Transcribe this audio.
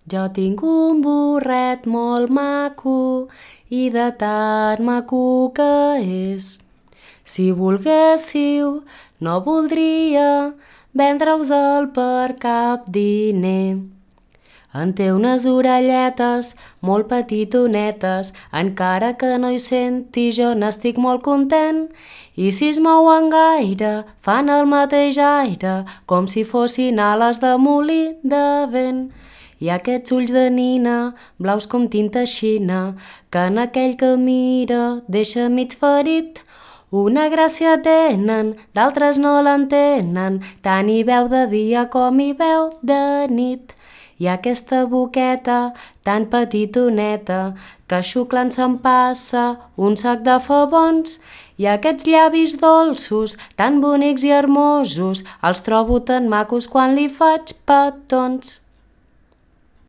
Jo tinc un burret molt maco i de tan maco que és. Si volguéssiu, no voldria vendre-us-el per cap diner. En té unes orelletes molt petitonetes, encara que no hi senti jo n'estic molt content. I si es mouen gaire, fan el mateix aire, com si fossin ales de molí de vent. I aquests ulls de nina, blaus com tinta xina, que en aquell que mira deixa mig ferit. Una gràcia tenen, d'altres no l'entenen, tant hi veu de dia com hi veu de nit. I aquesta boqueta tan petitoneta que xuclant se'n passa un sac de favons. I aquests llavis dolços, tan bonics i hermosos, els trobo tan macos quan li faig petons.